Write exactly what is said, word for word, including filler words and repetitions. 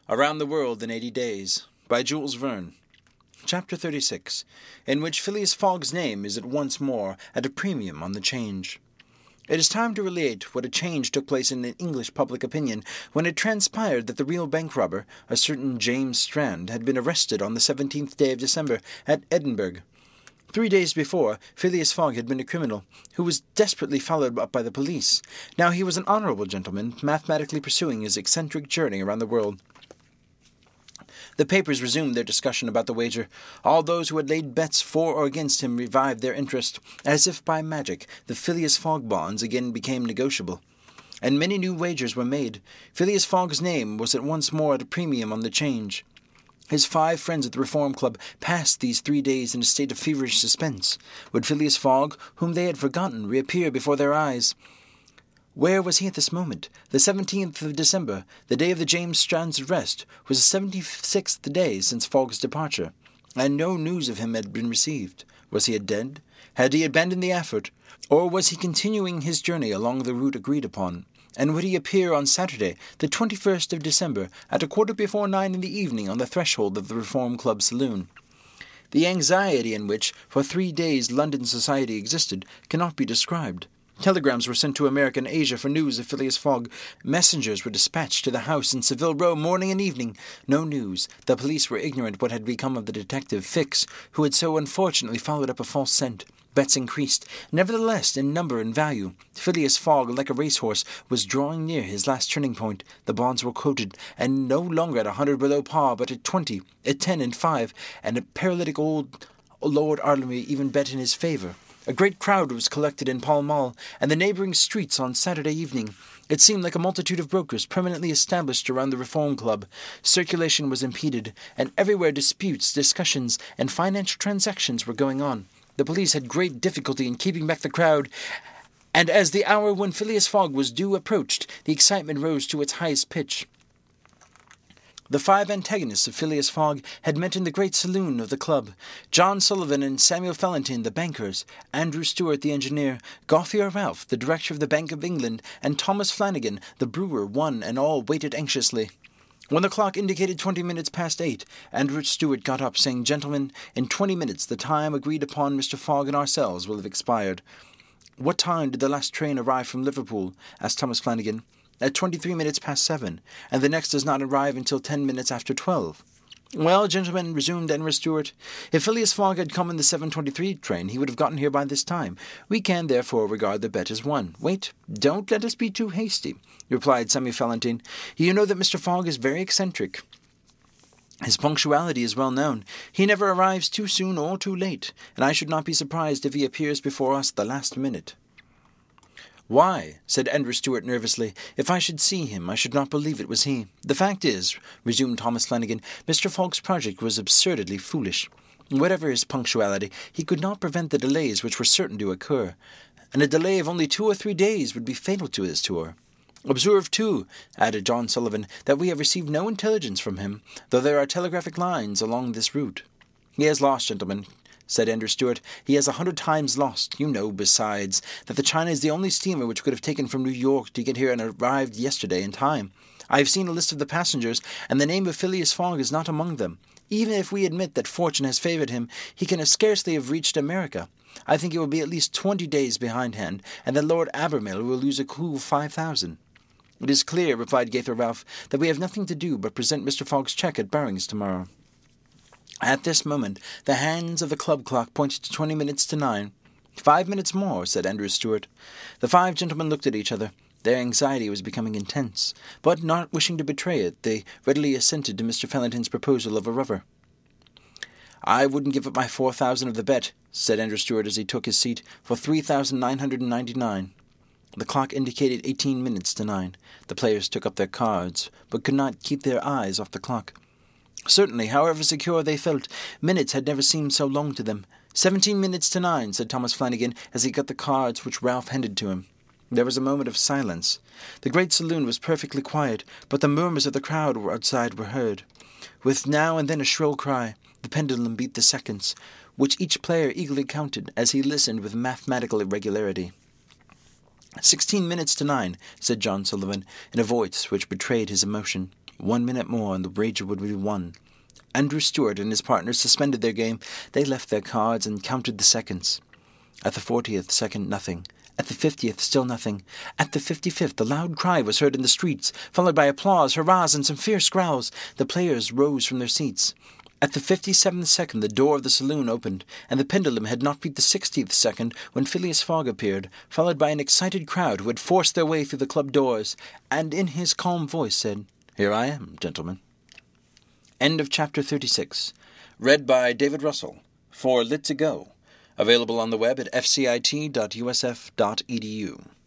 Around the World in Eighty Days, by Jules Verne. Chapter thirty-six, in which Phileas Fogg's name is at once more at a premium on the Change. It is time to relate what a change took place in English public opinion when it transpired that the real bank robber, a certain James Strand, had been arrested on the seventeenth day of December at Edinburgh. Three days before, Phileas Fogg had been a criminal, who was desperately followed up by the police. Now he was an honourable gentleman, mathematically pursuing his eccentric journey around the world. The papers resumed their discussion about the wager. All those who had laid bets for or against him revived their interest. As if by magic, the Phileas Fogg bonds again became negotiable, and many new wagers were made. Phileas Fogg's name was at once more at a premium on the Change. His five friends at the Reform Club passed these three days in a state of feverish suspense. Would Phileas Fogg, whom they had forgotten, reappear before their eyes? Where was he at this moment? The seventeenth of December, the day of the James Strand's arrest, was the seventy-sixth day since Fogg's departure, and no news of him had been received. Was he dead? Had he abandoned the effort? Or was he continuing his journey along the route agreed upon? And would he appear on Saturday, the twenty-first of December, at a quarter before nine in the evening on the threshold of the Reform Club saloon? The anxiety in which, for three days, London society existed cannot be described. Telegrams were sent to America and Asia for news of Phileas Fogg. Messengers were dispatched to the house in Savile Row morning and evening. No news. The police were ignorant what had become of the detective Fix, who had so unfortunately followed up a false scent. Bets increased, nevertheless, in number and value. Phileas Fogg, like a racehorse, was drawing near his last turning point. The bonds were quoted, and no longer at a hundred below par, but at twenty, at ten and five, and a paralytic old Lord Arlemy even bet in his favour. A great crowd was collected in Pall Mall and the neighbouring streets on Saturday evening. It seemed like a multitude of brokers permanently established around the Reform Club. Circulation was impeded, and everywhere disputes, discussions, and financial transactions were going on. The police had great difficulty in keeping back the crowd, and as the hour when Phileas Fogg was due approached, the excitement rose to its highest pitch. The five antagonists of Phileas Fogg had met in the great saloon of the club. John Sullivan and Samuel Fallentin, the bankers, Andrew Stewart, the engineer, Gothier Ralph, the director of the Bank of England, and Thomas Flanagan, the brewer, one and all waited anxiously. When the clock indicated twenty minutes past eight, Andrew Stewart got up, saying, "Gentlemen, in twenty minutes the time agreed upon Mister Fogg and ourselves will have expired." "What time did the last train arrive from Liverpool?" asked Thomas Flanagan. "At twenty-three minutes past seven, and the next does not arrive until ten minutes after twelve." "Well, gentlemen," resumed Andrew Stewart, "if Phileas Fogg had come in the seven twenty-three train, he would have gotten here by this time. We can, therefore, regard the bet as won." "Wait, don't let us be too hasty," replied Samuel Fallentin. "You know that Mister Fogg is very eccentric. His punctuality is well known. He never arrives too soon or too late, and I should not be surprised if he appears before us at the last minute." "Why," said Andrew Stewart nervously, "if I should see him, I should not believe it was he." "The fact is," resumed Thomas Flanagan, "Mister Fogg's project was absurdly foolish. Whatever his punctuality, he could not prevent the delays which were certain to occur, and a delay of only two or three days would be fatal to his tour. Observe, too," added John Sullivan, "that we have received no intelligence from him, though there are telegraphic lines along this route." "He has lost, gentlemen," said Andrew Stewart. "He has a hundred times lost. You know, besides, that the China is the only steamer which could have taken from New York to get here and arrived yesterday in time. I have seen a list of the passengers, and the name of Phileas Fogg is not among them. Even if we admit that fortune has favoured him, he can scarcely have reached America. I think he will be at least twenty days behindhand, and that Lord Abermale will lose a cool five thousand." "It is clear," replied Gothier Ralph, "that we have nothing to do but present Mister Fogg's cheque at Barings tomorrow." At this moment, the hands of the club clock pointed to twenty minutes to nine. "Five minutes more," said Andrew Stewart. The five gentlemen looked at each other. Their anxiety was becoming intense, but not wishing to betray it, they readily assented to Mister Fallentin's proposal of a rubber. "I wouldn't give up my four thousand of the bet," said Andrew Stewart as he took his seat, "for three thousand nine hundred and ninety-nine." The clock indicated eighteen minutes to nine. The players took up their cards, but could not keep their eyes off the clock. Certainly, however secure they felt, minutes had never seemed so long to them. Seventeen minutes to nine," said Thomas Flanagan, as he got the cards which Ralph handed to him. There was a moment of silence. The great saloon was perfectly quiet, but the murmurs of the crowd outside were heard. With now and then a shrill cry, the pendulum beat the seconds, which each player eagerly counted as he listened with mathematical irregularity. "Sixteen minutes to nine," said John Sullivan, in a voice which betrayed his emotion. One minute more and the wager would be won. Andrew Stewart and his partners suspended their game. They left their cards and counted the seconds. At the fortieth second, nothing. At the fiftieth, still nothing. At the fifty-fifth, a loud cry was heard in the streets, followed by applause, hurrahs, and some fierce growls. The players rose from their seats. At the fifty-seventh second, the door of the saloon opened, and the pendulum had not beat the sixtieth second when Phileas Fogg appeared, followed by an excited crowd who had forced their way through the club doors, and in his calm voice said, "Here I am, gentlemen." End of chapter thirty-six. Read by David Russell for Lit to Go. Available on the web at f c i t dot u s f dot e d u.